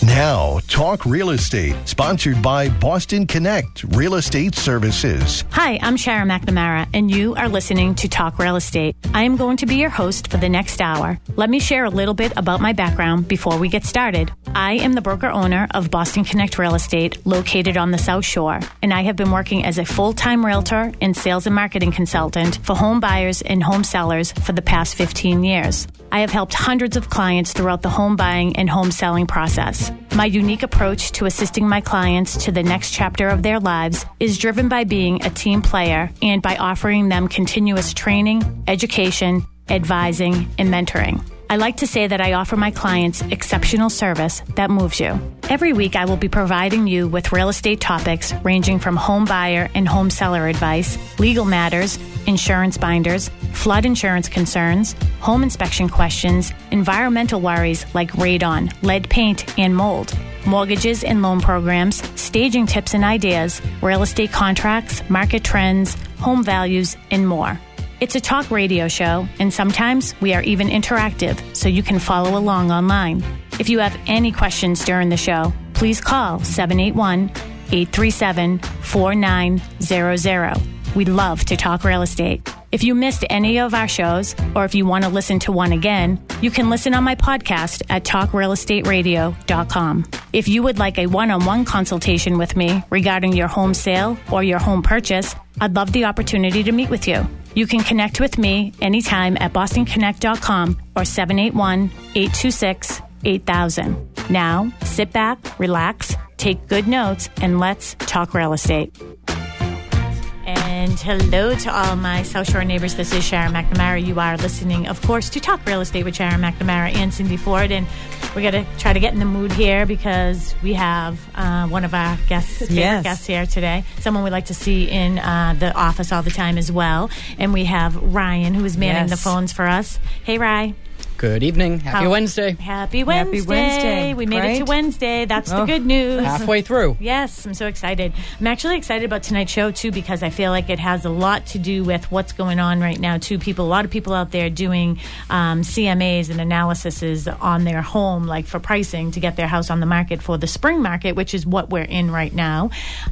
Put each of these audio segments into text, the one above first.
Now, Talk Real Estate, sponsored by Boston Connect Real Estate Services. Hi, I'm Sharon McNamara, and you are listening to Talk Real Estate. I am going to be your host for the next hour. Let me share a little bit about my background before we get started. I am the broker-owner of Boston Connect Real Estate, located on the South Shore, and I have been working as a full-time realtor and sales and marketing consultant for home buyers and home sellers for the past 15 years. I have helped hundreds of clients throughout the home buying and home selling process. My unique approach to assisting my clients to the next chapter of their lives is driven by being a team player and by offering them continuous training, education, advising, and mentoring. I like to say that I offer my clients exceptional service that moves you. Every week, I will be providing you with real estate topics ranging from home buyer and home seller advice, legal matters, insurance binders, flood insurance concerns, home inspection questions, environmental worries like radon, lead paint, and mold, mortgages and loan programs, staging tips and ideas, real estate contracts, market trends, home values, and more. It's a talk radio show, and sometimes we are even interactive, so you can follow along online. If you have any questions during the show, please call 781-837-4900. We'd love to talk real estate. If you missed any of our shows, or if you want to listen to one again, you can listen on my podcast at talkrealestateradio.com. If you would like a one-on-one consultation with me regarding your home sale or your home purchase, I'd love the opportunity to meet with you. You can connect with me anytime at bostonconnect.com or 781-826-8000. Now, sit back, relax, take good notes, and let's talk real estate. And hello to all my South Shore neighbors. This is Sharon McNamara. You are listening, of course, to Talk Real Estate with Sharon McNamara and Cindy Ford. And we're going to try to get in the mood here because we have one of our favorite guests here today. Someone we like to see in the office all the time as well. And we have Ryan, who is manning the phones for us. Hey, Ryan. Good evening. Happy Wednesday. Happy Wednesday. We made it to Wednesday. That's the good news. Halfway through. Yes, I'm so excited. I'm actually excited about tonight's show, too, because I feel like it has a lot to do with what's going on right now, too. A lot of people out there doing CMAs and analyses on their home, like for pricing, to get their house on the market for the spring market, which is what we're in right now.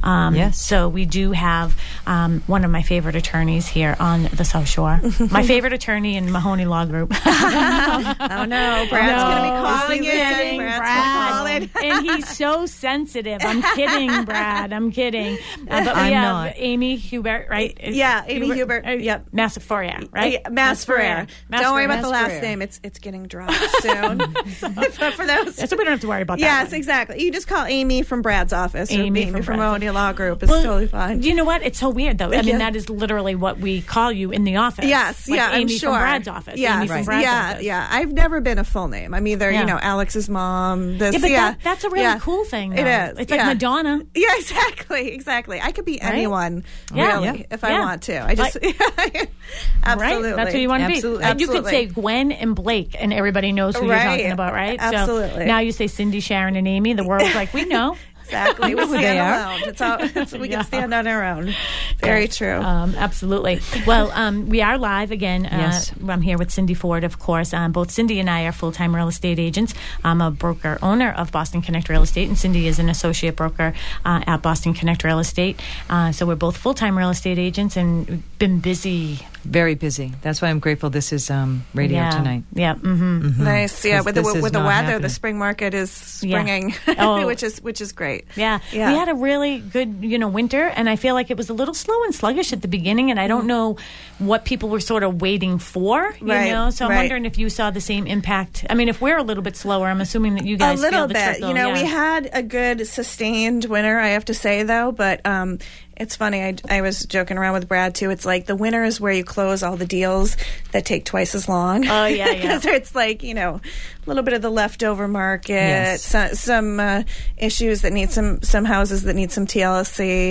So we do have one of my favorite attorneys here on the South Shore. My favorite attorney in Mahoney Law Group. Oh no, Brad's going to be calling you. Brad. And he's so sensitive. I'm kidding, Brad. I'm kidding. But we have not. Amy Hubert, right? Yeah, Amy Hubert. Yep. Massaferrer, right? Massaferrer. Don't worry about the last name. It's getting dropped soon. For those. So we don't have to worry about that. Yes, exactly. You just call Amy from Brad's office. Amy from Mahoney Law Group. It's totally fine. You know what? It's so weird, though. I mean, that is literally what we call you in the office. Yes, like Amy I'm sure. from Brad's office. Yes, Amy from Brad's office. Yeah. I've never been a full name. I'm either, Alex's mom. That's a really cool thing, though. It is. It's like Madonna. Yeah, exactly. I could be anyone, really, if I want to. I just, absolutely. Right? That's who you want to be. Absolutely. You could say Gwen and Blake, and everybody knows who you're talking about, right? Absolutely. So now you say Cindy, Sharon, and Amy. The world's like, we know. Exactly. We stand alone. We can stand on our own. Very true. Absolutely. Well, we are live again. Yes. I'm here with Cindy Ford, of course. Both Cindy and I are full-time real estate agents. I'm a broker owner of Boston Connect Real Estate, and Cindy is an associate broker at Boston Connect Real Estate. So we're both full-time real estate agents and been busy. Very busy. That's why I'm grateful this is radio tonight. Yeah. Mm-hmm. Mm-hmm. Nice. Yeah. With the weather, happening. The spring market is springing, which is great. Yeah. We had a really good, winter, and I feel like it was a little slow and sluggish at the beginning, and I don't know what people were sort of waiting for, you know? So I'm wondering if you saw the same impact. I mean, if we're a little bit slower, I'm assuming that you guys a little feel the bit. trickle. We had a good sustained winter, I have to say, though, but it's funny. I was joking around with Brad, too. It's like the winter is where you close all the deals that take twice as long. Oh, yeah. Because it's like, a little bit of the leftover market, some issues that need some houses that need some TLC.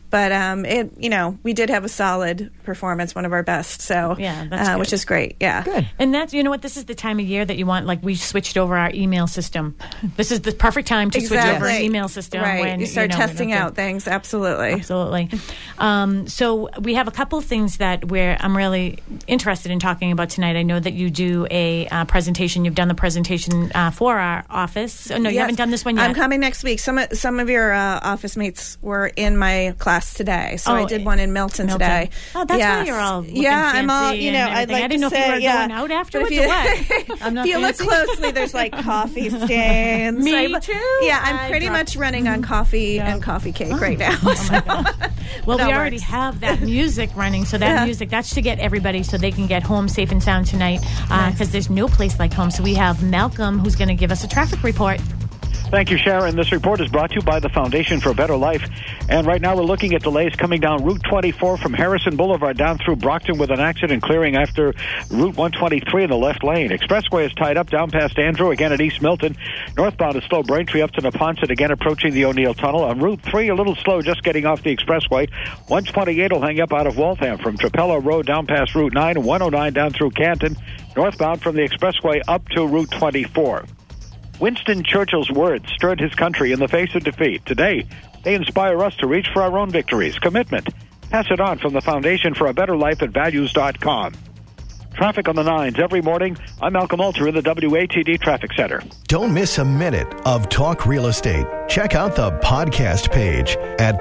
But we did have a solid performance, one of our best. So that's which is great. Yeah, good. And that's this is the time of year that you want. Like we switched over our email system. This is the perfect time to switch over an email system. Right, when you start testing out things. Absolutely. So we have a couple of things that I'm really interested in talking about tonight. I know that you do a presentation. You've done the presentation for our office. Oh, no, you haven't done this one yet. I'm coming next week. Some of your office mates were in my class today, so I did one in Milton today. Oh, that's why you're all looking fancy. I'm all. I'd like I didn't know if you were going out afterwards or what. I'm not. If you look closely, there's like coffee stands. Me too. Yeah, I'm pretty much running on coffee and coffee cake right now. Oh my God. Well, we already have that music running, so that music, that's to get everybody so they can get home safe and sound tonight, because there's no place like home. So we have Malcolm, who's going to give us a traffic report. Thank you, Sharon. This report is brought to you by the Foundation for a Better Life. And right now we're looking at delays coming down Route 24 from Harrison Boulevard down through Brockton with an accident clearing after Route 123 in the left lane. Expressway is tied up down past Andrew, again at East Milton. Northbound is slow, Braintree up to Neponset, again approaching the O'Neill Tunnel. On Route 3, a little slow, just getting off the expressway. 128 will hang up out of Waltham from Trapello Road down past Route 9, 109 down through Canton. Northbound from the expressway up to Route 24. Winston Churchill's words stirred his country in the face of defeat. Today, they inspire us to reach for our own victories. Commitment. Pass it on from the Foundation for a Better Life at values.com. Traffic on the 9s every morning. I'm Malcolm Alter in the WATD Traffic Center. Don't miss a minute of Talk Real Estate. Check out the podcast page at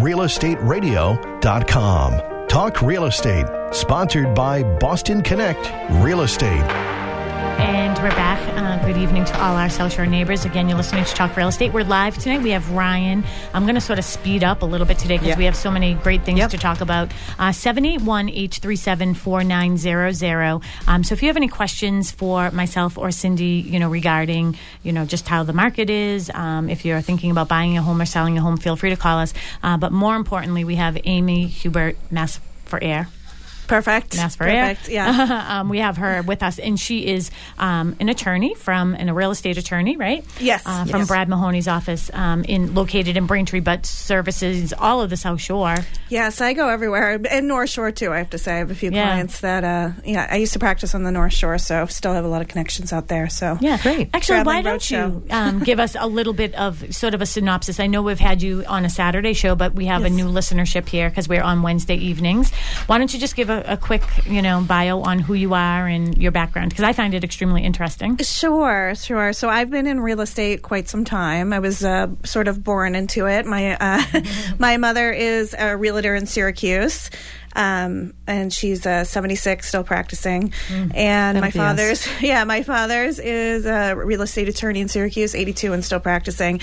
talkrealestateradio.com. Talk Real Estate, sponsored by Boston Connect Real Estate. And we're back. Good evening to all our South Shore neighbors. Again, you're listening to Talk Real Estate. We're live tonight. We have Ryan. I'm going to sort of speed up a little bit today because we have so many great things to talk about. 781-837-4900. So if you have any questions for myself or Cindy, regarding, just how the market is, if you're thinking about buying a home or selling a home, feel free to call us. But more importantly, we have Amy Hubert, Mass for Air. Perfect. Mass for Air. Yeah. We have her with us, and she is an attorney and a real estate attorney, right? Yes. From Brad Mahoney's office, located in Braintree, but services all of the South Shore. Yes, I go everywhere, and North Shore too. I have to say, I have a few clients that, I used to practice on the North Shore, so still have a lot of connections out there. So great. Actually, why don't you give us a little bit of sort of a synopsis? I know we've had you on a Saturday show, but we have a new listenership here because we're on Wednesday evenings. Why don't you just give a quick, bio on who you are and your background, because I find it extremely interesting. Sure. So I've been in real estate quite some time. I was sort of born into it. My mother is a realtor in Syracuse. And she's 76, still practicing. And my father's is a real estate attorney in Syracuse, 82, and still practicing.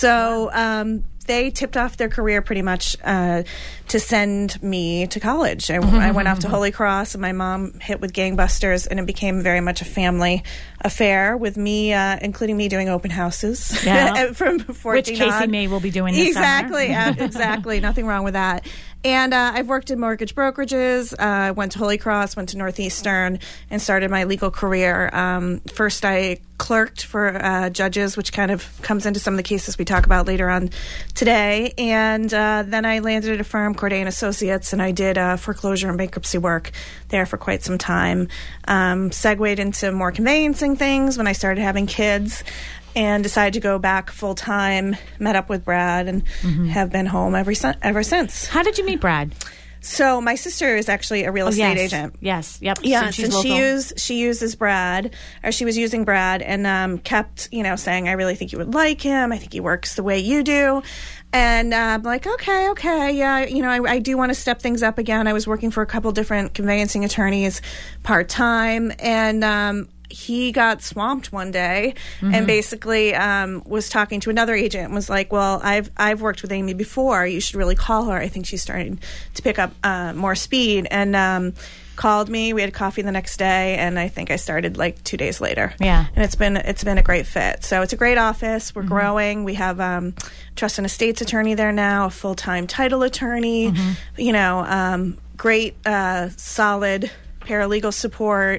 So they tipped off their career pretty much to send me to college. I went off to Holy Cross, and my mom hit with gangbusters, and it became very much a family affair with me, including me doing open houses from 14 which Casey on. May will be doing this summer. Exactly. Nothing wrong with that. And I've worked in mortgage brokerages. Went to Holy Cross, went to Northeastern, and started my legal career. First, I clerked for judges, which kind of comes into some of the cases we talk about later on today. And then I landed at a firm, Corday & Associates, and I did foreclosure and bankruptcy work there for quite some time. Segued into more conveyancing things when I started having kids, and decided to go back full-time, met up with Brad, and have been home ever since. How did you meet Brad? So my sister is actually a real estate agent. Yes. Yep. Yes, so and she uses Brad, or she was using Brad, and kept, saying, I really think you would like him. I think he works the way you do. And I'm like, okay, yeah, I do want to step things up again. I was working for a couple different conveyancing attorneys part-time, and he got swamped one day and basically was talking to another agent and was like, well, I've worked with Amy before. You should really call her. I think she's starting to pick up more speed. And called me. We had coffee the next day, and I think I started like 2 days later. Yeah. And it's been a great fit. So it's a great office. We're growing. We have trust and estates attorney there now, a full-time title attorney, great solid paralegal support.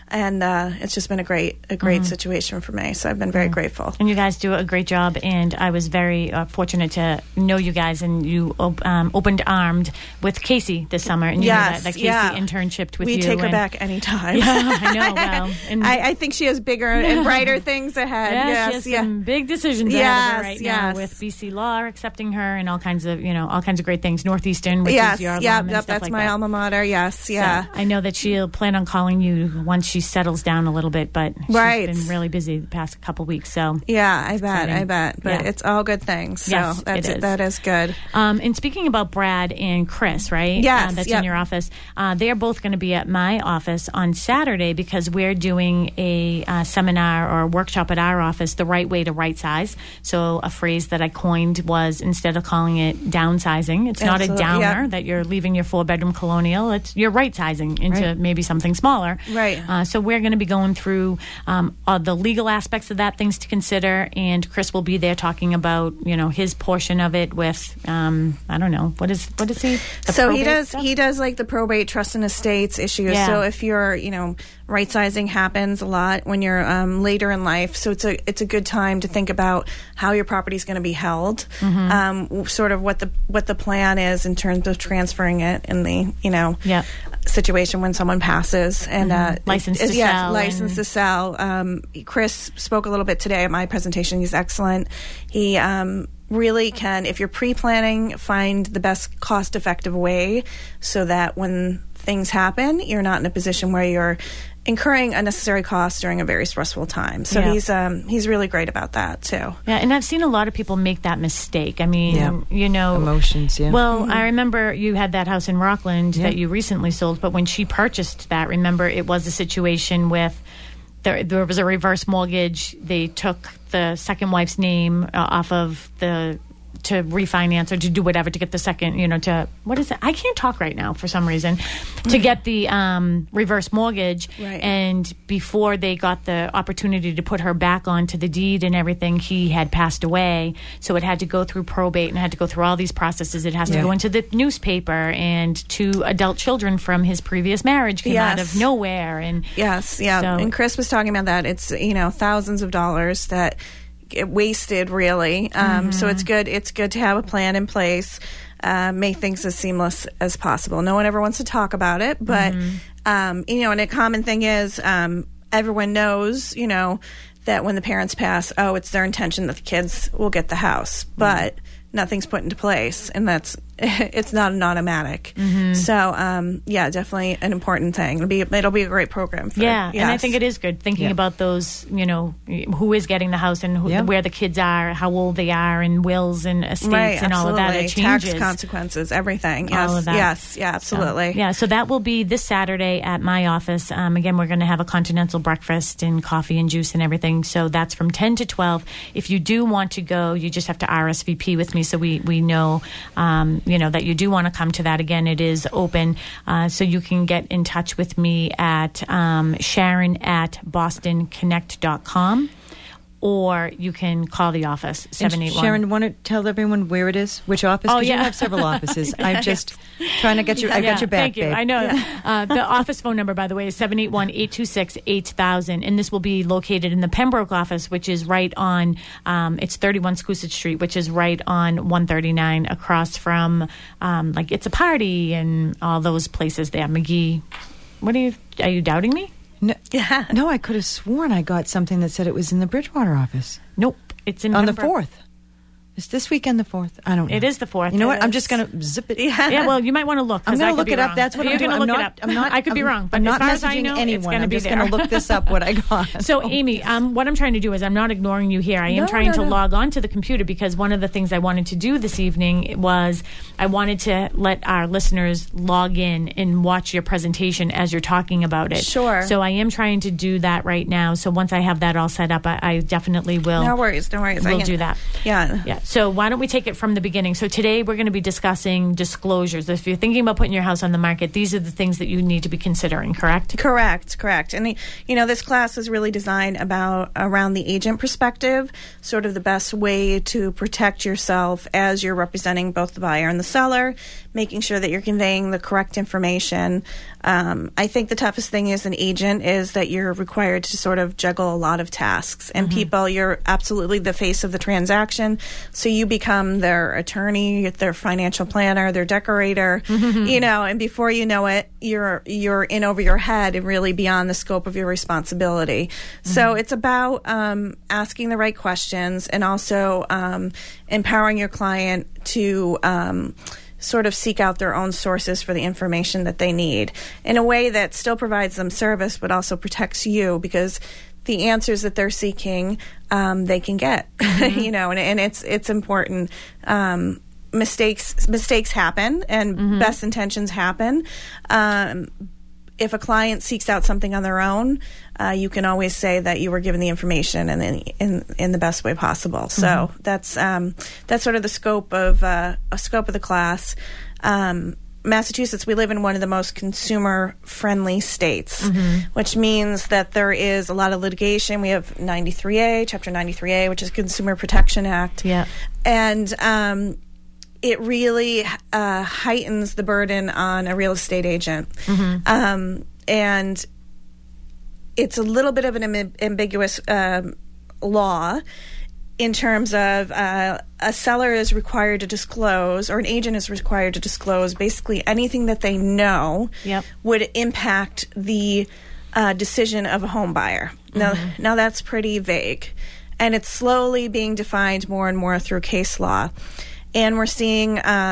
And it's just been a great situation for me. So I've been very grateful. And you guys do a great job. And I was very fortunate to know you guys. And you opened armed with Casey this summer. And you know that Casey internshiped with you. We take her back anytime. Yeah, I know. Well, and I think she has bigger and brighter things ahead. Yeah, she has some big decisions ahead of her right now with BC Law accepting her and all kinds of great things. Northeastern, which is your alum and stuff that's like my that. alma mater. Yes, yeah. So I know that she'll plan on calling you once she settles down a little bit, but she's been really busy the past couple weeks. So yeah, I bet. But it's all good things. So yes, that is good. And speaking about Brad and Chris, right? Yes, that's in your office. They're both going to be at my office on Saturday because we're doing a seminar or workshop at our office, The Right Way to Right Size. So a phrase that I coined was, instead of calling it downsizing, it's not a downer that you're leaving your 4-bedroom colonial. You're right sizing into maybe something smaller. Right. So we're going to be going through the legal aspects of that, things to consider, and Chris will be there talking about his portion of it with I don't know, what is he? So he does like the probate, trust and estates issues. Yeah. So if you're right sizing happens a lot when you're later in life. So it's a good time to think about how your property is going to be held, sort of what the plan is in terms of transferring it in the situation when someone passes, and license to sell. Chris spoke a little bit today at my presentation. He's excellent. He really can, if you're pre-planning, find the best cost-effective way so that when things happen, you're not in a position where you're incurring unnecessary costs during a very stressful time. So he's really great about that too. Yeah, and I've seen a lot of people make that mistake. I mean, emotions. Yeah. Well, I remember you had that house in Rockland that you recently sold, but when she purchased that, remember it was a situation with there was a reverse mortgage. They took the second wife's name off of to refinance or to do whatever to get the second, what is it? I can't talk right now for some reason. To get the reverse mortgage. Right. And before they got the opportunity to put her back onto the deed and everything, he had passed away. So it had to go through probate and had to go through all these processes. It has to go into the newspaper, and 2 adult children from his previous marriage came out of nowhere. And so, and Chris was talking about that. It's, thousands of dollars that get wasted, really. So it's good to have a plan in place, make things as seamless as possible. No one ever wants to talk about it, but and a common thing is everyone knows that when the parents pass, it's their intention that the kids will get the house, but nothing's put into place, and it's not an automatic. So definitely an important thing. It'll be a great program. And I think it is good thinking about those, who is getting the house and where the kids are, how old they are, and wills and estates and all of that. It changes. Tax consequences, everything. All of that. Yes, absolutely. So that will be this Saturday at my office. Again, we're going to have a continental breakfast and coffee and juice and everything. So that's from 10 to 12. If you do want to go, you just have to RSVP with me so we know that you do want to come to that. Again, it is open, so you can get in touch with me at Sharon@BostonConnect.com, or you can call the office, 781. Sharon, want to tell everyone where it is? Which office? Because you have several offices. I'm just trying to get you. I got your back, thank you. Babe. I know. The office phone number, by the way, is 781-826-8000, and this will be located in the Pembroke office, which is right on. It's 31 Scoosett Street, which is right on 139, across from It's a Party and all those places there. McGee. Are you doubting me? No, I could have sworn I got something that said it was in the Bridgewater office. Nope. It's in on Pembroke. the 4th. Is this weekend the 4th? I don't know. It is the 4th. You know what? I'm just going to zip it. Yeah, well, you might want to look. I'm going to look it up. That's what you're going to look it up. I could be wrong, but I'm not as far as I messaging know, anyone. I'm just going to look this up, what I got. So, Amy, what I'm trying to do is I'm not ignoring you here. I am trying to log on to the computer, because one of the things I wanted to do this evening was I wanted to let our listeners log in and watch your presentation as you're talking about it. Sure. So I am trying to do that right now. So once I have that all set up, I definitely will. No worries. We'll do that. Yeah. So why don't we take it from the beginning? So today we're going to be discussing disclosures. If you're thinking about putting your house on the market, these are the things that you need to be considering, correct? Correct. And, this class is really designed around the agent perspective, sort of the best way to protect yourself as you're representing both the buyer and the seller, making sure that you're conveying the correct information. I think the toughest thing as an agent is that you're required to sort of juggle a lot of tasks. And people, you're absolutely the face of the transaction. So you become their attorney, their financial planner, their decorator, and before you know it, you're in over your head and really beyond the scope of your responsibility. So it's about asking the right questions and also empowering your client to sort of seek out their own sources for the information that they need in a way that still provides them service but also protects you, because the answers that they're seeking they can get, and it's important. Mistakes happen and best intentions happen. If a client seeks out something on their own, you can always say that you were given the information and in the best way possible. So that's sort of the scope of the class. Massachusetts, we live in one of the most consumer-friendly states, which means that there is a lot of litigation. We have 93A, Chapter 93A, which is Consumer Protection Act. Yeah. And it really heightens the burden on a real estate agent. And it's a little bit of an ambiguous law in terms of a seller is required to disclose, or an agent is required to disclose, basically anything that they know would impact the decision of a home buyer. Now that's pretty vague, and it's slowly being defined more and more through case law. And we're seeing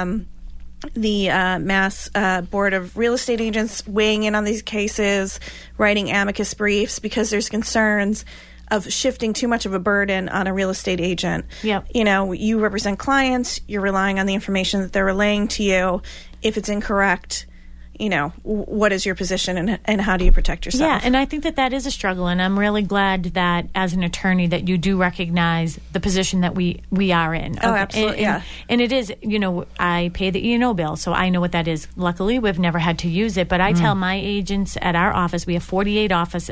the Mass Board of Real Estate Agents weighing in on these cases, writing amicus briefs, because there's concerns of shifting too much of a burden on a real estate agent. You represent clients, you're relying on the information that they're relaying to you. If it's incorrect, what is your position and how do you protect yourself? Yeah, and I think that is a struggle, and I'm really glad that as an attorney that you do recognize the position that we are in. Oh, absolutely, And it is, I pay the E&O bill, so I know what that is. Luckily, we've never had to use it, but I tell my agents at our office, we have 48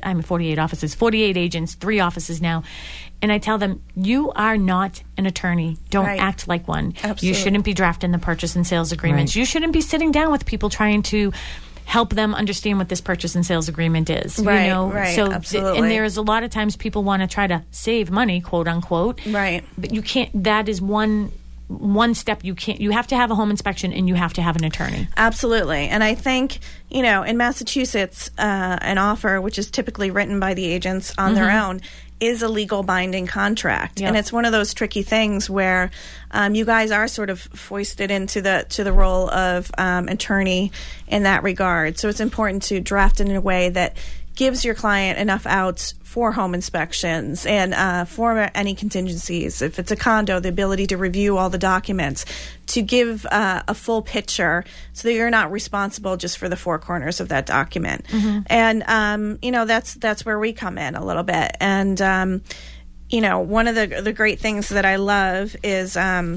agents, 3 offices now, and I tell them, you are not an attorney. Don't act like one. Absolutely. You shouldn't be drafting the purchase and sales agreements. You shouldn't be sitting down with people trying to help them understand what this purchase and sales agreement is. Right. So, absolutely. and there's a lot of times people want to try to save money, quote unquote. Right. But you can't. That is one step you can't. You have to have a home inspection and you have to have an attorney. Absolutely. And I think, in Massachusetts, an offer, which is typically written by the agents on their own, is a legal binding contract. And it's one of those tricky things where you guys are sort of foisted into the role of attorney in that regard. So it's important to draft it in a way that gives your client enough outs for home inspections and for any contingencies. If it's a condo, the ability to review all the documents, to give a full picture so that you're not responsible just for the 4 corners of that document. And, that's where we come in a little bit. And, one of the great things that I love is the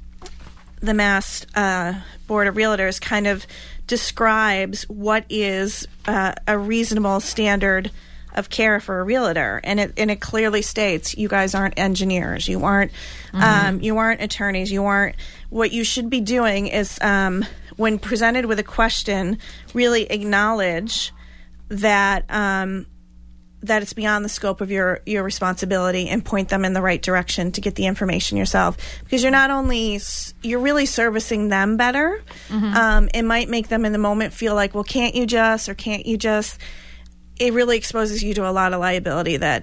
Mass Board of Realtors kind of describes what is a reasonable standard of care for a realtor, and it clearly states you guys aren't engineers, you aren't attorneys, you aren't. What you should be doing is when presented with a question, really acknowledge that that it's beyond the scope of your responsibility and point them in the right direction to get the information yourself, because you're really servicing them better. It might make them in the moment feel like, well, can't you just. It really exposes you to a lot of liability that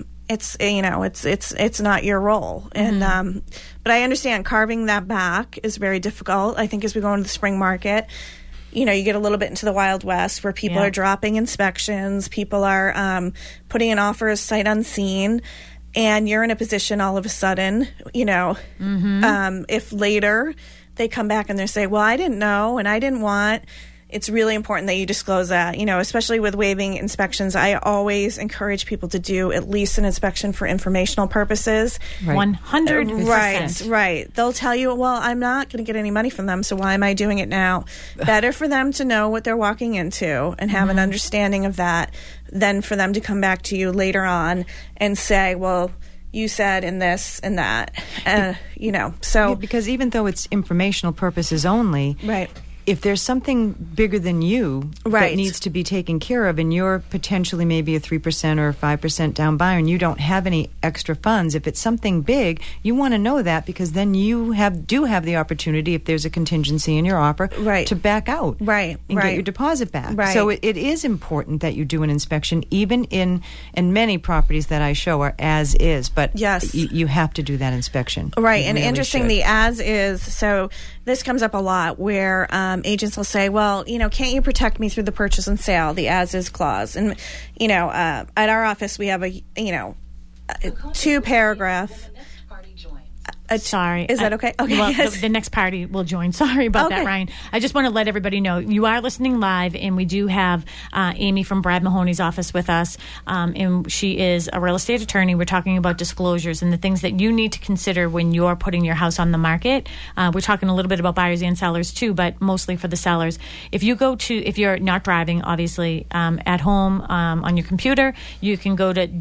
it's not your role. And but I understand carving that back is very difficult. I think as we go into the spring market, you get a little bit into the Wild West where people are dropping inspections, people are putting in offers sight unseen, and you're in a position all of a sudden, if later they come back and they say, well, I didn't know and I didn't want, it's really important that you disclose that, especially with waiving inspections. I always encourage people to do at least an inspection for informational purposes. Right. 100%. Right. They'll tell you, well, I'm not going to get any money from them, so why am I doing it now? Better for them to know what they're walking into and have an understanding of that than for them to come back to you later on and say, well, you said in this and that, so. Because even though it's informational purposes only. Right. If there's something bigger than you that needs to be taken care of, and you're potentially maybe a 3% or 5% down buyer, and you don't have any extra funds, if it's something big, you want to know that, because then you do have the opportunity, if there's a contingency in your offer, to back out and get your deposit back. Right. So it is important that you do an inspection, even in many properties that I show are as is, but you have to do that inspection. Right, you and really interesting, should. the as is, so this comes up a lot where agents will say, well, can't you protect me through the purchase and sale, the as-is clause? And, at our office, we have a 2-paragraph. Sorry. Is that okay? Okay. Well, Yes. the next party will join. Sorry about that, Ryan. I just want to let everybody know you are listening live, and we do have Amy from Brad Mahoney's office with us, and she is a real estate attorney. We're talking about disclosures and the things that you need to consider when you're putting your house on the market. We're talking a little bit about buyers and sellers too, but mostly for the sellers. If you're not driving, obviously, at home on your computer, you can go to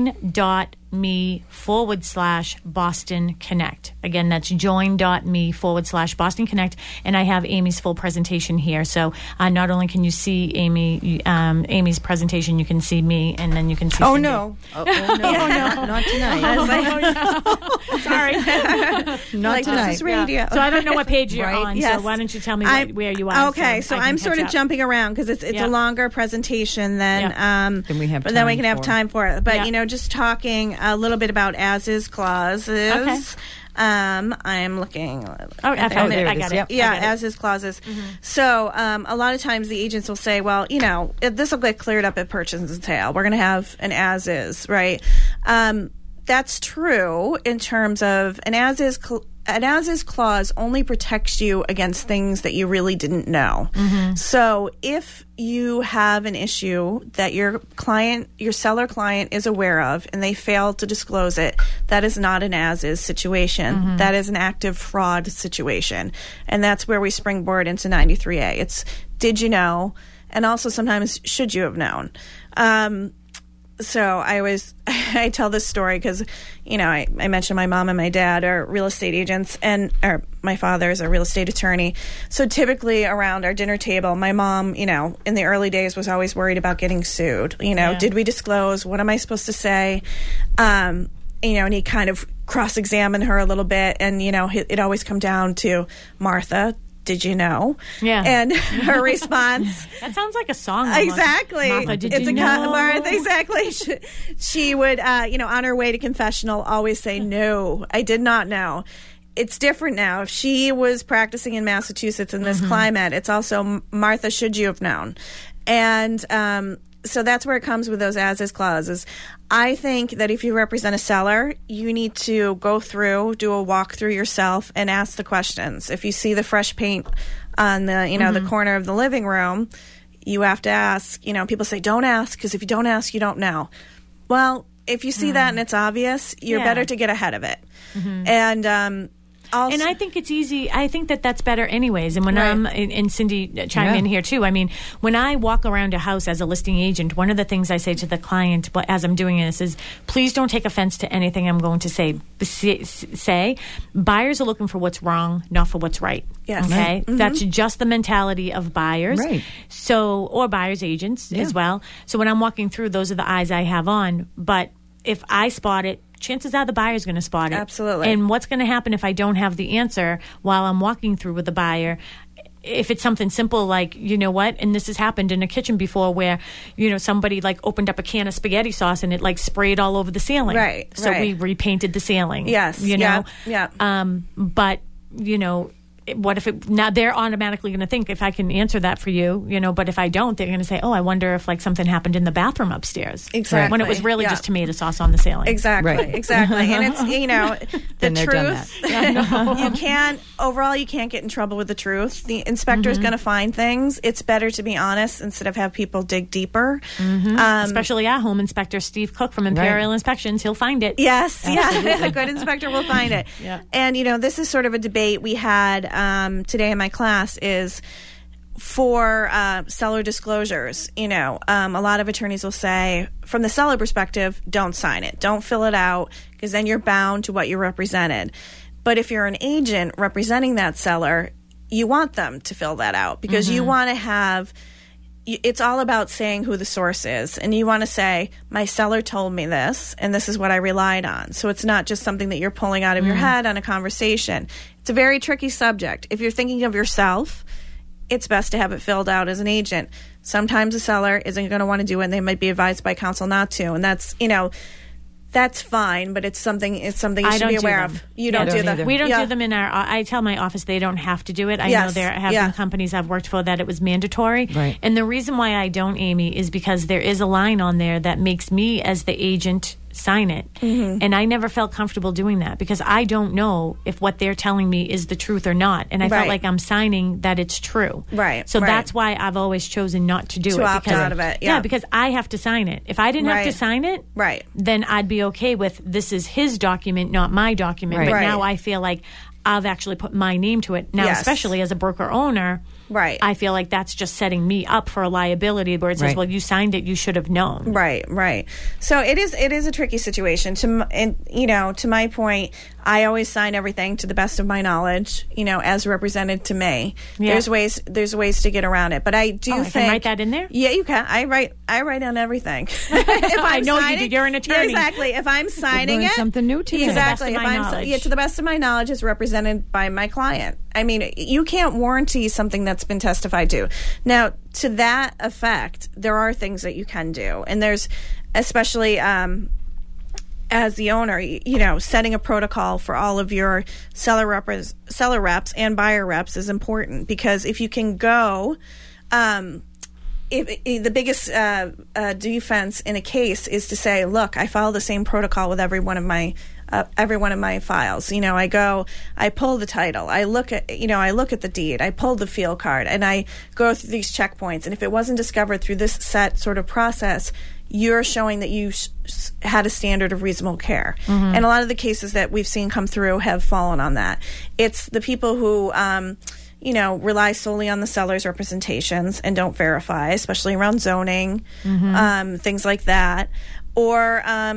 join.me/Boston Connect. Again, that's join.me/Boston Connect. And I have Amy's full presentation here. So not only can you see Amy's presentation, you can see me, and then you can see Cindy. No. Oh, no. Not tonight. Sorry. Not tonight. This is radio. Yeah. So I don't know what page you're on, Yes. so why don't you tell me where you are? Okay, so I'm sort of jumping around because it's a longer presentation than we have but then we time can have for. time for it. But just talking a little bit about as-is clauses. Okay. I'm looking. I got it. Yep. Yeah, as-is clauses. Mm-hmm. So a lot of times the agents will say, well, this will get cleared up at purchase and sale. We're going to have an as-is, right? That's true in terms of an as-is clause only protects you against things that you really didn't know. Mm-hmm. So if you have an issue that your seller client is aware of and they fail to disclose it, that is not an as-is situation. Mm-hmm. That is an active fraud situation. And that's where we springboard into 93A. It's did you know? And also sometimes should you have known? So I tell this story because, I mentioned my mom and my dad are real estate agents, or my father is a real estate attorney. So typically around our dinner table, my mom, in the early days was always worried about getting sued. Did we disclose? What am I supposed to say? And he kind of cross-examined her a little bit, and, it always come down to Martha. Did you know? Yeah. And her response. That sounds like a song. Almost. Exactly. Martha, did you know? Martha, exactly. She would, on her way to confessional, always say, no, I did not know. It's different now. If she was practicing in Massachusetts in this climate, it's also, Martha, should you have known? And so that's where it comes with those as-is clauses. I think that if you represent a seller, you need to go through, do a walkthrough yourself, and ask the questions. If you see the fresh paint on the, the corner of the living room, you have to ask. People say, don't ask, because if you don't ask, you don't know. Well, if you see that and it's obvious, you're better to get ahead of it. Mm-hmm. And also, and I think it's easy. I think that's better anyways. And when I'm, and Cindy chime in here too, I mean, when I walk around a house as a listing agent, one of the things I say to the client as I'm doing this is, please don't take offense to anything I'm going to say. Buyers are looking for what's wrong, not for what's right. Yes. Okay? Mm-hmm. That's just the mentality of buyers. Right. So, or buyers agents as well. So when I'm walking through, those are the eyes I have on. But if I spot it, chances are the buyer's going to spot it. Absolutely. And what's going to happen if I don't have the answer while I'm walking through with the buyer? If it's something simple like, you know what, and this has happened in a kitchen before where, somebody opened up a can of spaghetti sauce and it sprayed all over the ceiling. So we repainted the ceiling. Yes. You know? Yeah. But, what if it, now they're automatically going to think if I can answer that for you, but if I don't, they're going to say, oh, I wonder if like something happened in the bathroom upstairs. Exactly. When it was really just tomato sauce on the ceiling. Exactly. Right. Exactly. And it's, the truth, you can't get in trouble with the truth. The inspector is going to find things. It's better to be honest instead of have people dig deeper. Especially our home inspector, Steve Cook from Imperial Inspections. He'll find it. Yes. Absolutely. Yeah. A good inspector will find it. Yeah. And, this is sort of a debate we had today in my class is for seller disclosures. A lot of attorneys will say, from the seller perspective, don't sign it. Don't fill it out because then you're bound to what you represented. But if you're an agent representing that seller, you want them to fill that out because you want to have... It's all about saying who the source is. And you want to say, my seller told me this, and this is what I relied on. So it's not just something that you're pulling out of your head on a conversation. It's a very tricky subject. If you're thinking of yourself, it's best to have it filled out as an agent. Sometimes a seller isn't going to want to do it, and they might be advised by counsel not to. And that's, that's fine, but it's something you should be aware of. You don't do them. We don't do them in our... I tell my office they don't have to do it. I know there have been companies I've worked for that it was mandatory. Right. And the reason why I don't, Amy, is because there is a line on there that makes me, as the agent, sign it. And I never felt comfortable doing that because I don't know if what they're telling me is the truth or not. And I felt like I'm signing that it's true. Right. So that's why I've always chosen not to do it. To opt out of it. Yeah, because I have to sign it. If I didn't have to sign it, then I'd be okay with this is his document, not my document. But now I feel like I've actually put my name to it. Now, especially as a broker owner, I feel like that's just setting me up for a liability where it says, well, you signed it, you should have known. Right. So it is a tricky situation. To my point, I always sign everything to the best of my knowledge, as represented to me. Yeah. There's ways to get around it. But I do think... I can write that in there? Yeah, you can. I write on everything. If I know you do. You're an attorney. Yeah, exactly. If I'm signing it... something new to you. Exactly. To the best of my knowledge, it's represented by my client. I mean, you can't warranty something that's been testified to. Now, to that effect, there are things that you can do. And there's, especially as the owner, setting a protocol for all of your seller reps and buyer reps is important. Because if you can go... the biggest defense in a case is to say, look, I follow the same protocol with every one of my files. I pull the title, I look at the deed, I pull the field card, and I go through these checkpoints. And if it wasn't discovered through this set sort of process, you're showing that you had a standard of reasonable care. And a lot of the cases that we've seen come through have fallen on that. It's the people who... rely solely on the seller's representations and don't verify, especially around zoning, things like that. Or,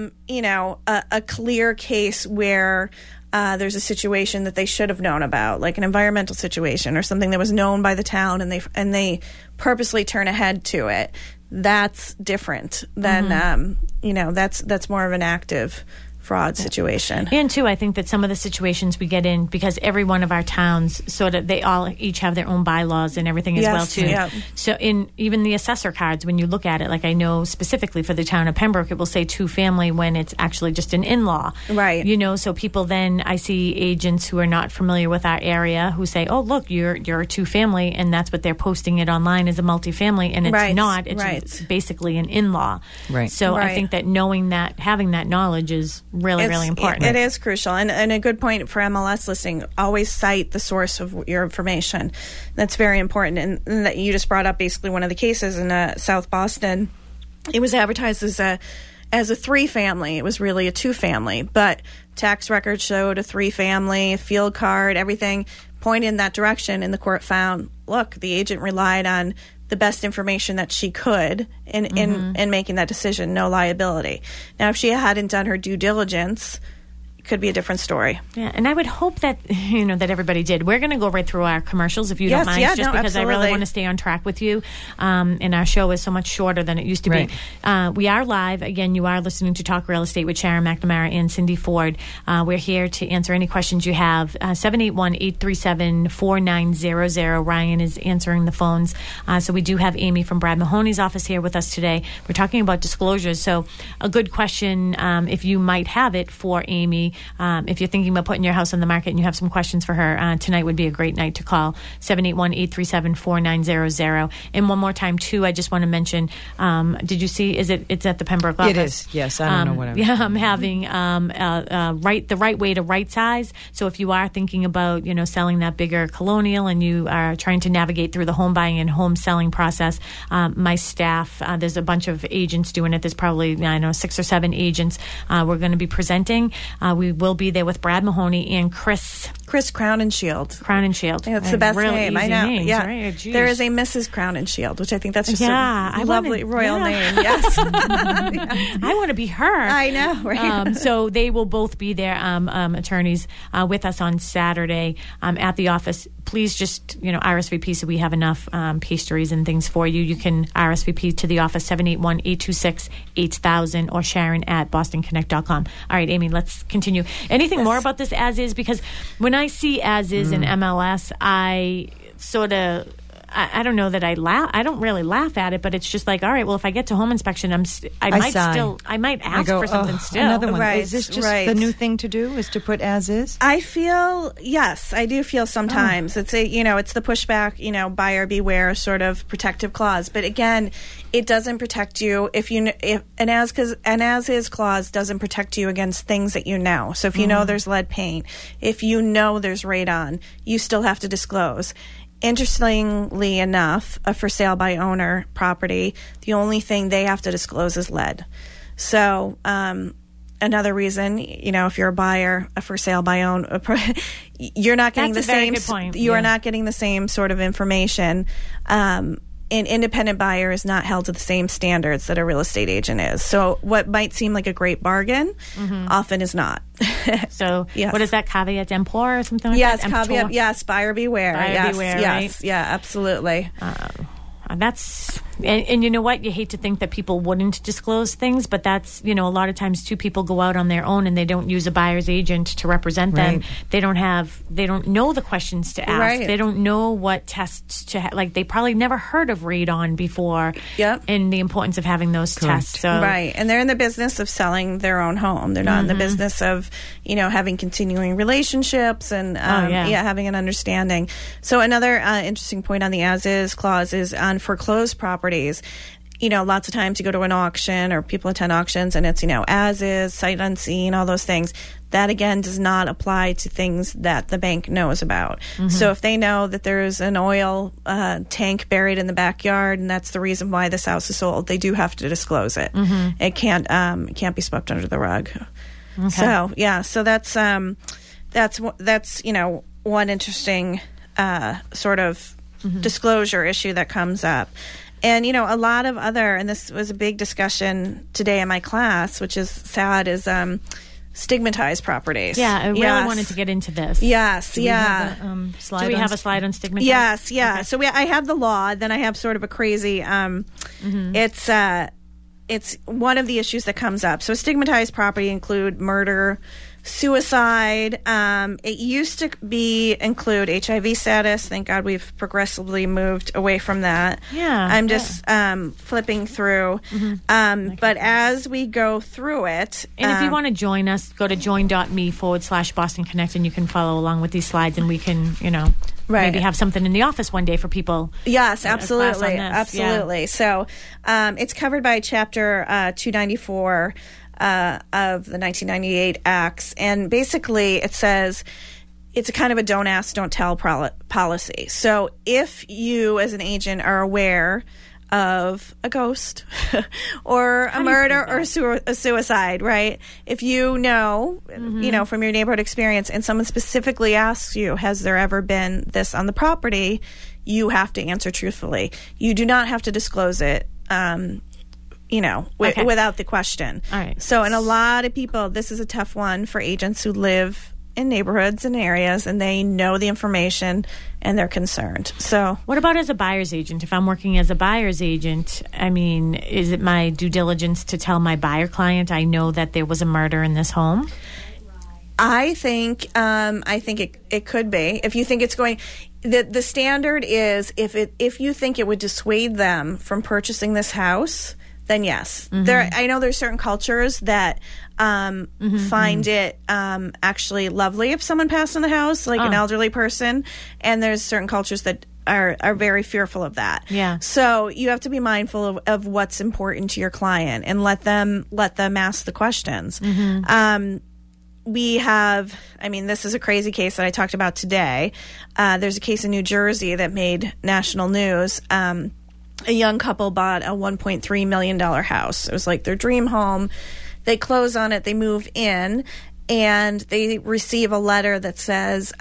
a clear case where there's a situation that they should have known about, like an environmental situation or something that was known by the town and they purposely turn ahead to it. That's different than, that's more of an active fraud situation. And too, I think that some of the situations we get in, because every one of our towns sort of, they all each have their own bylaws and everything as well too. Yeah. So in even the assessor cards, when you look at it, like I know specifically for the town of Pembroke, it will say 2-family when it's actually just an in-law. Right. So people then, I see agents who are not familiar with our area who say, oh, look, you're a 2-family, and that's what they're posting it online as a multifamily, and it's not. It's basically an in-law. Right. So I think that knowing that, having that knowledge is really important. It is crucial. And a good point for MLS listing, always cite the source of your information. That's very important. And that you just brought up basically one of the cases in South Boston. It was advertised as a 3-family. It was really a 2-family. But tax records showed a 3-family, field card, everything pointed in that direction. And the court found, look, the agent relied on the best information that she could in making that decision, no liability. Now, if she hadn't done her due diligence, it could be a different story. Yeah, and I would hope that that everybody did. We're going to go right through our commercials if you don't mind, because absolutely. I really want to stay on track with you. And our show is so much shorter than it used to be. We are live. Again, you are listening to Talk Real Estate with Sharon McNamara and Cindy Ford. We're here to answer any questions you have. 781-837-4900. Ryan is answering the phones. So we do have Amy from Brad Mahoney's office here with us today. We're talking about disclosures. So a good question, if you might have it for Amy, Amy, if you're thinking about putting your house on the market and you have some questions for her, tonight would be a great night to call 781-837-4900. And one more time, too, I just want to mention, did you see, it's at the Pembroke office? It is, yes. I don't know what I'm having the right way to right size. So if you are thinking about, selling that bigger colonial and you are trying to navigate through the home buying and home selling process, my staff, there's a bunch of agents doing it. There's probably, 6 or 7 agents. We're going to be presenting. We will be there with Brad Mahoney and Chris Crown and Shield. Crown and Shield. Yeah, it's the best name. I know. Names, yeah. Right? There is a Mrs. Crown and Shield, which I think that's just a lovely royal name. Yes. I want to be her. I know, right? So they will both be there, attorneys, with us on Saturday at the office. Please just, RSVP so we have enough pastries and things for you. You can RSVP to the office, 781-826-8000 or Sharon at bostonconnect.com. All right, Amy, let's continue. Anything more about this as is? Because when I see as is in MLS, I sort of... I don't know that I laugh. I don't really laugh at it, but it's just like, all right, well, if I get to home inspection, I might ask for something still. Another one. Right, is this just the new thing to do? Is to put as is? I do feel sometimes it's it's the pushback, buyer beware sort of protective clause. But again, it doesn't protect you if an as is clause doesn't protect you against things that you know. So if you know there's lead paint, if you know there's radon, you still have to disclose. Interestingly enough, a for sale by owner property, the only thing they have to disclose is lead. So another reason, if you're a buyer, a for sale by own, you're not getting That's the a very same. good point. You are not getting the same sort of information. An independent buyer is not held to the same standards that a real estate agent is. So what might seem like a great bargain often is not. So yes. What is that, caveat emptor or something like yes, that? Caveat, yes, buyer beware. Beware, yes, right? Yeah, absolutely. That's and you know what, you hate to think that people wouldn't disclose things, but that's a lot of times too, people go out on their own and they don't use a buyer's agent to represent them. They don't know the questions to ask. They don't know what tests to they probably never heard of radon before. And the importance of having those tests. So and they're in the business of selling their own home. They're not in the business of having continuing relationships and having an understanding. So another interesting point on the as is clause is on foreclosed properties. Lots of times you go to an auction or people attend auctions and it's, as is, sight unseen, all those things. That, again, does not apply to things that the bank knows about. So if they know that there's an oil tank buried in the backyard and that's the reason why this house is sold, they do have to disclose it. It can't be swept under the rug. Okay. So that's one interesting sort of disclosure issue that comes up. And, a lot of other, and this was a big discussion today in my class, which is sad, is stigmatized properties. Yeah, I really wanted to get into this. Yes, Do we have a slide on stigmatized? Yes, yeah. Okay. So I have the law, then I have sort of a crazy, it's one of the issues that comes up. So stigmatized property include murder, suicide. It used to include HIV status. Thank God we've progressively moved away from that. Yeah. I'm just flipping through. But as we go through it... And if you want to join us, go to join.me/Boston Connect and you can follow along with these slides and we can, maybe have something in the office one day for people. Yes, absolutely. Absolutely. Yeah. So it's covered by Chapter 294 of the 1998 Acts. And basically it says it's a kind of a don't ask, don't tell policy. So if you as an agent are aware of a ghost or a murder or a suicide, right? If you know, from your neighborhood experience and someone specifically asks you, has there ever been this on the property? You have to answer truthfully. You do not have to disclose it. Without the question. All right. So, and a lot of people, this is a tough one for agents who live in neighborhoods and areas, and they know the information, and they're concerned. So, what about as a buyer's agent? If I'm working as a buyer's agent, is it my due diligence to tell my buyer client I know that there was a murder in this home? I think it could be. If you think it's going... The standard is if you think it would dissuade them from purchasing this house, then yes. I know there's certain cultures that find it actually lovely if someone passed in the house, like an elderly person, and there's certain cultures that are very fearful of that. Yeah. So you have to be mindful of what's important to your client and let them ask the questions. We have, this is a crazy case that I talked about today. There's a case in New Jersey that made national news. A young couple bought a $1.3 million house. It was like their dream home. They close on it, they move in, and they receive a letter that says,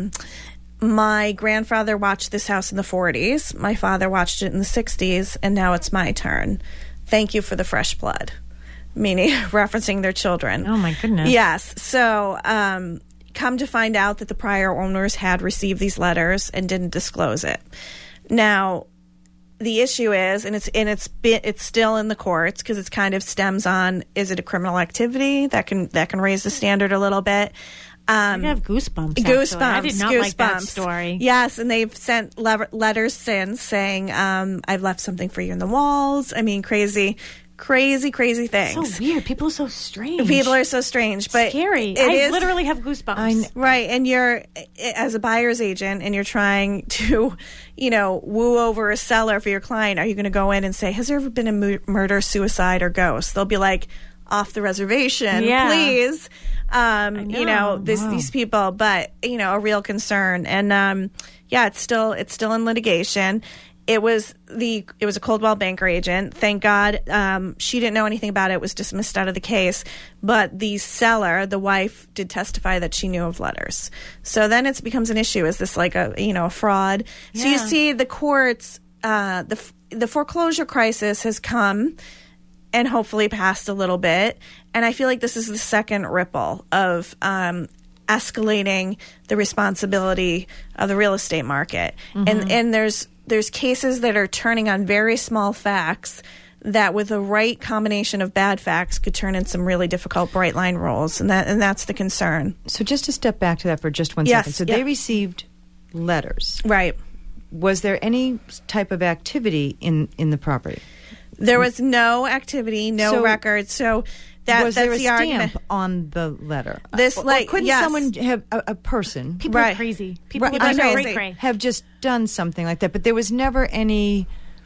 my grandfather watched this house in the 40s. My father watched it in the 60s, and now it's my turn. Thank you for the fresh blood. Meaning, referencing their children. Oh, my goodness. Yes. So, come to find out that the prior owners had received these letters and didn't disclose it. Now, the issue is, and it's still in the courts because it kind of stems on, is it a criminal activity that can raise the standard a little bit. I have goosebumps. Goosebumps. I did not like that story. Yes, and they've sent letters since saying, I've left something for you in the walls. Crazy things. So weird. People are so strange. People are so strange, but scary. I literally have goosebumps. Right, and you're as a buyer's agent, and you're trying to, woo over a seller for your client. Are you going to go in and say, "Has there ever been a murder, suicide, or ghost?" They'll be like, "Off the reservation, please." These people, but a real concern, and it's still in litigation. It was a Coldwell Banker agent. Thank God, she didn't know anything about it. It was dismissed out of the case. But the seller, the wife, did testify that she knew of letters. So then it becomes an issue. Is this like a fraud? Yeah. So you see, the courts, the foreclosure crisis has come and hopefully passed a little bit. And I feel like this is the second ripple of escalating the responsibility of the real estate market. And there's cases that are turning on very small facts that with the right combination of bad facts could turn in some really difficult bright line rules, and that's the concern. So just to step back to that for just one second. So they received letters. Right. Was there any type of activity in the property? There was no activity, no records. So was there that's a the stamp argument on the letter? Couldn't someone have a person? People are crazy. People are crazy. Have just done something like that, but there was never any,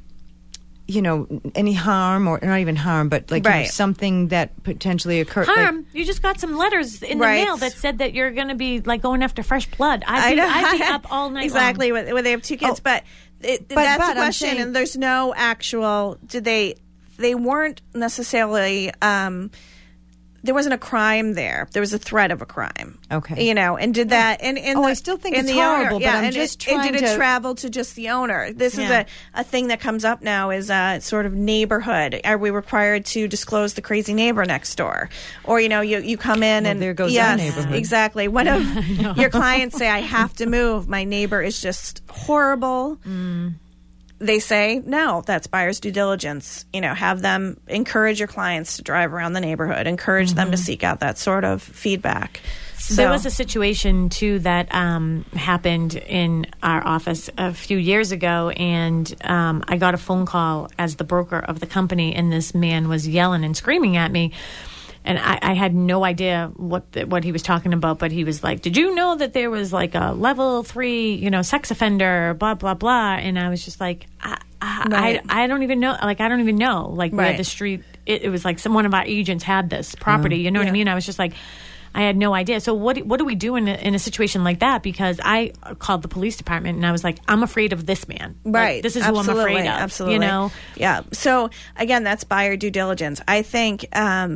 any harm, or not even harm, but something that potentially occurred. Harm? You just got some letters in the mail that said that you're going to be going after fresh blood. I'd be up all night. Exactly. When they have two kids, but that's the question. And there's no actual. They weren't necessarily. There wasn't a crime there. There was a threat of a crime. Okay. And did that. And I still think it's horrible, but I'm just trying to. Did it travel to just the owner? This is a thing that comes up now is sort of neighborhood. Are we required to disclose the crazy neighbor next door? Or, you come in and. There goes our neighborhood. Exactly. One of your clients say, I have to move. My neighbor is just horrible. They say, no, that's buyer's due diligence. Have them encourage your clients to drive around the neighborhood, encourage them to seek out that sort of feedback. So there was a situation, too, that happened in our office a few years ago, and I got a phone call as the broker of the company, and this man was yelling and screaming at me. And I had no idea what he was talking about, but he was like, "Did you know that there was a level 3, sex offender, blah blah blah?" And I was just like, I don't even know. I don't even know. Where the street. It was like one of our agents had this property. You know what I mean? I was just like, I had no idea. So what do we do in a situation like that? Because I called the police department and I was like, I'm afraid of this man. Right. This is who I'm afraid of. Absolutely. Yeah. So again, that's buyer due diligence. I think.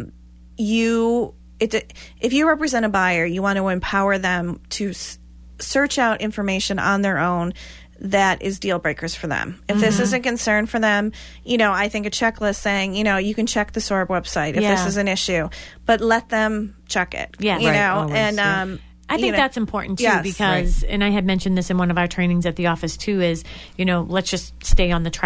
If you represent a buyer, you want to empower them to search out information on their own that is deal breakers for them. If this is a concern for them, I think a checklist saying, you can check the SORB website if this is an issue, but let them check it. Yes. I think that's important, too, because, and I had mentioned this in one of our trainings at the office, too, is, let's just stay on the track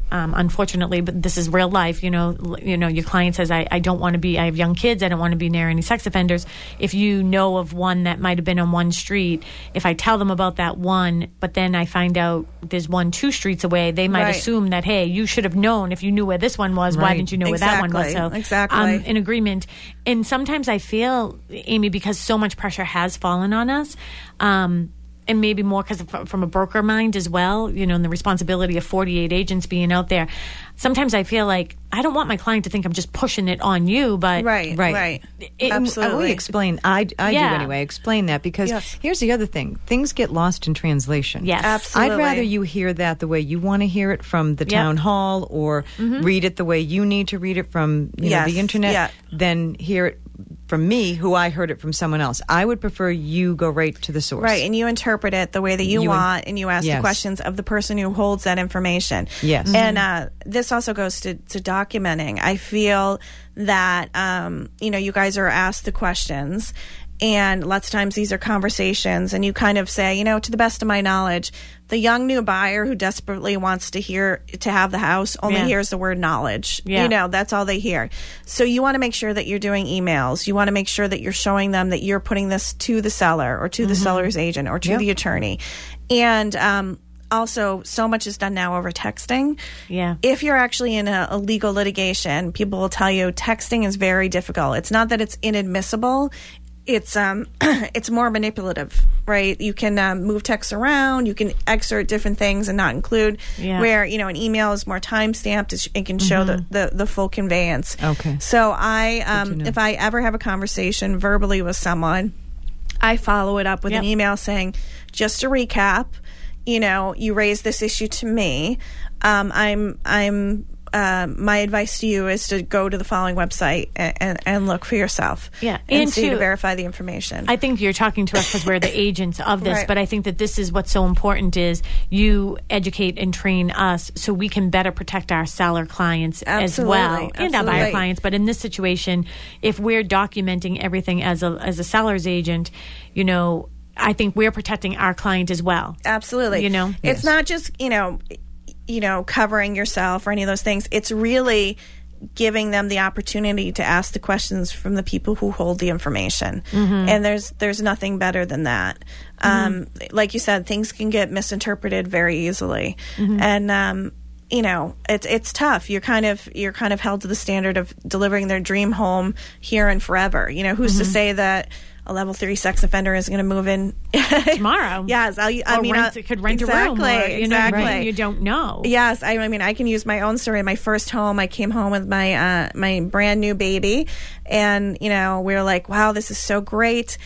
unfortunately, but this is real life. Your client says, I don't want to be. I have young kids. I don't want to be near any sex offenders. If you know of one that might have been on one street, if I tell them about that one, but then I find out there's one 2 streets away, they might assume that, hey, you should have known if you knew where this one was. Why didn't you know where that one was? So I'm in agreement. And sometimes I feel, Amy, because so much pressure has fallen on us, and maybe more because from a broker mind as well, and the responsibility of 48 agents being out there. Sometimes I feel like I don't want my client to think I'm just pushing it on you, but right. Absolutely. Explain. I do anyway. Explain that, because here's the other thing: things get lost in translation. Yes, absolutely. I'd rather you hear that the way you want to hear it from the town hall, or read it the way you need to read it from the internet, than hear it from me, who I heard it from someone else. I would prefer you go right to the source. Right, and you interpret it the way that you want, and you ask the questions of the person who holds that information. Yes. And this also goes to documenting. I feel that, you guys are asked the questions, and lots of times these are conversations, and you kind of say, to the best of my knowledge, the young new buyer who desperately wants to have the house only hears the word knowledge. Yeah. That's all they hear. So you want to make sure that you're doing emails. You want to make sure that you're showing them that you're putting this to the seller, or to the seller's agent, or to the attorney. And also, so much is done now over texting. Yeah. If you're actually in a legal litigation, people will tell you texting is very difficult. It's not that it's inadmissible. It's more manipulative, right? You can move text around. You can excerpt different things and not include. Yeah. Where an email is more time stamped. It can show the full conveyance. Okay. So if I ever have a conversation verbally with someone, I follow it up with an email saying, just to recap, you raised this issue to me. My advice to you is to go to the following website and look for yourself. Yeah. And see to verify the information. I think you're talking to us because we're the agents of this, but I think that this is what's so important is you educate and train us so we can better protect our seller clients as well, and our buyer clients. But in this situation, if we're documenting everything as a seller's agent, I think we're protecting our client as well. Absolutely. It's not just, covering yourself or any of those things. It's really giving them the opportunity to ask the questions from the people who hold the information. And there's nothing better than that. Like you said, things can get misinterpreted very easily. And it's tough. You're kind of held to the standard of delivering their dream home here and forever. Who's to say that a level 3 sex offender is going to move in tomorrow? Yes, could rent a room. Exactly. You don't know. Yes, I can use my own story. My first home, I came home with my brand new baby, and we were like, "Wow, this is so great."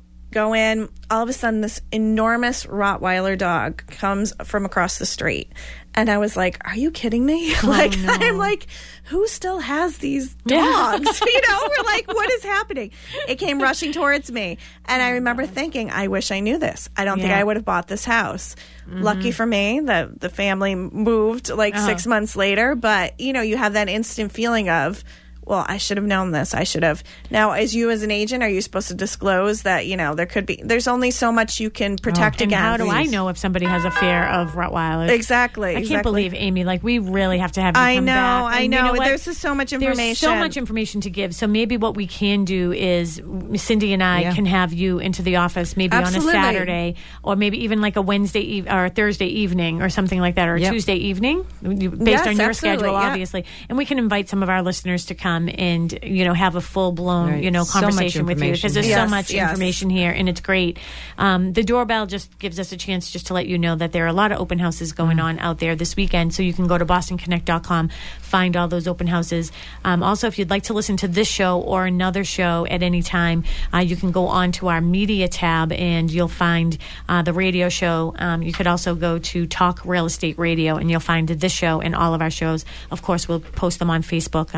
Go in. All of a sudden, this enormous Rottweiler dog comes from across the street. And I was like, are you kidding me? I'm like, who still has these dogs? We're like, what is happening? It came rushing towards me. And I remember thinking, I wish I knew this. I don't think I would have bought this house. Lucky for me, the family moved 6 months later. But, you have that instant feeling of, well, I should have known this. I should have. Now, as an agent, are you supposed to disclose that, there's only so much you can protect against? How do I know if somebody has a fear of Rottweilers? Exactly. I can't believe, Amy, we really have to have you come back. I know. There's just so much information. There's so much information to give. So maybe what we can do is Cindy and I can have you into the office maybe on a Saturday, or maybe even a Wednesday or a Thursday evening or something like that, or a Tuesday evening, based on your schedule, obviously. And we can invite some of our listeners to come and have a full-blown conversation with you, because there's so much information here, and it's great. The doorbell just gives us a chance just to let you know that there are a lot of open houses going on out there this weekend, so you can go to bostonconnect.com, find all those open houses. Also, if you'd like to listen to this show or another show at any time, you can go on to our media tab and you'll find the radio show. You could also go to Talk Real Estate Radio and you'll find this show and all of our shows. Of course, we'll post them on Facebook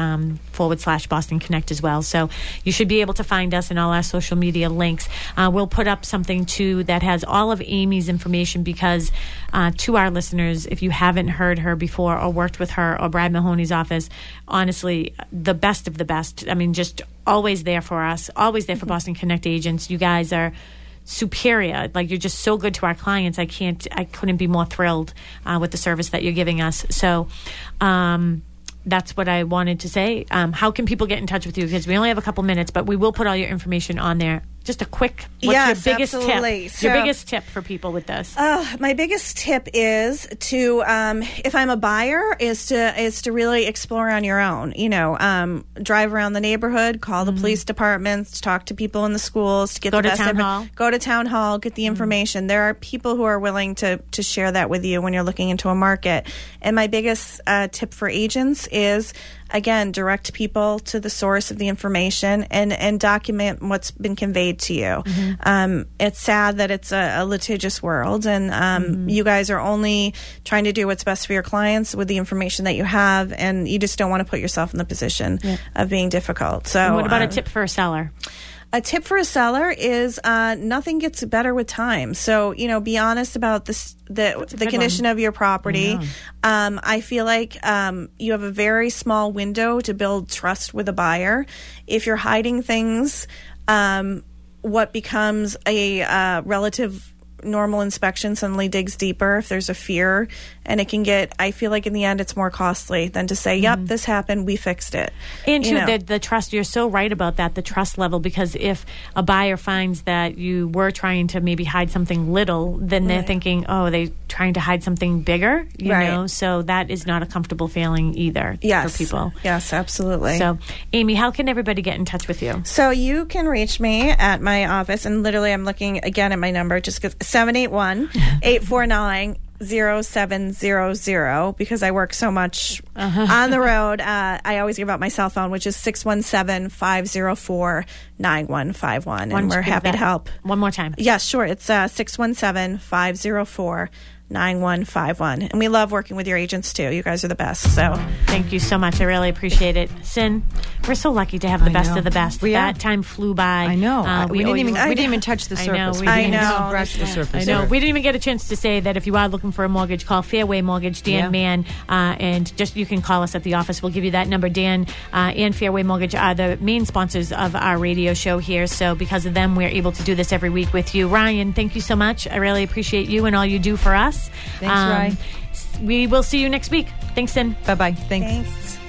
/Boston Connect as well. So you should be able to find us in all our social media links. We'll put up something too that has all of Amy's information, because to our listeners, if you haven't heard her before or worked with her or Brad Mahoney's office, honestly, the best of the best. I mean, just always there for us, always there for Boston Connect agents. You guys are superior. Like, you're just so good to our clients. I couldn't be more thrilled with the service that you're giving us. So that's what I wanted to say. How can people get in touch with you? Because we only have a couple minutes, but we will put all your information on there. Just a quick, what's your biggest absolutely. tip? Your biggest tip for people with this? My biggest tip is to, if I'm a buyer, is to really explore on your own. Drive around the neighborhood, call the police departments, talk to people in the schools, to get go to town hall. Go to town hall, get the information. There are people who are willing to share that with you when you're looking into a market. And my biggest tip for agents is, again, direct people to the source of the information and document what's been conveyed to you. It's sad that it's a litigious world, and you guys are only trying to do what's best for your clients with the information that you have, and you just don't want to put yourself in the position of being difficult. So, and what about a tip for a seller? A tip for a seller is nothing gets better with time. So, be honest about the condition of your property. I feel like you have a very small window to build trust with a buyer. If you're hiding things, what becomes a relative normal inspection suddenly digs deeper if there's a fear, and it can get, I feel like in the end it's more costly than to say, yep, this happened, we fixed it. And the trust, you're so right about that, the trust level, because if a buyer finds that you were trying to maybe hide something little, then they're thinking, oh, are they trying to hide something bigger? You know, so that is not a comfortable feeling either for people. Yes, absolutely. So, Amy, how can everybody get in touch with you? So you can reach me at my office, and literally I'm looking again at my number, just 781-849-0700, because I work so much on the road. I always give out my cell phone, which is 617-504-9151, and we're happy to help. One more time. Yes, sure. It's 617-504-9151, and we love working with your agents too. You guys are the best. So thank you so much. I really appreciate it. Sin, we're so lucky to have the best of the best. That time flew by. I know. We didn't even touch the surface. I know. Brush the surface. I know. We didn't even get a chance to say that if you are looking for a mortgage, call Fairway Mortgage, Dan Mann, and just you can call us at the office. We'll give you that number. Dan and Fairway Mortgage are the main sponsors of our radio show here, so because of them, we're able to do this every week with you. Ryan, thank you so much. I really appreciate you and all you do for us. Thanks, Ryan. We will see you next week. Thanks, Sin. Bye-bye. Thanks.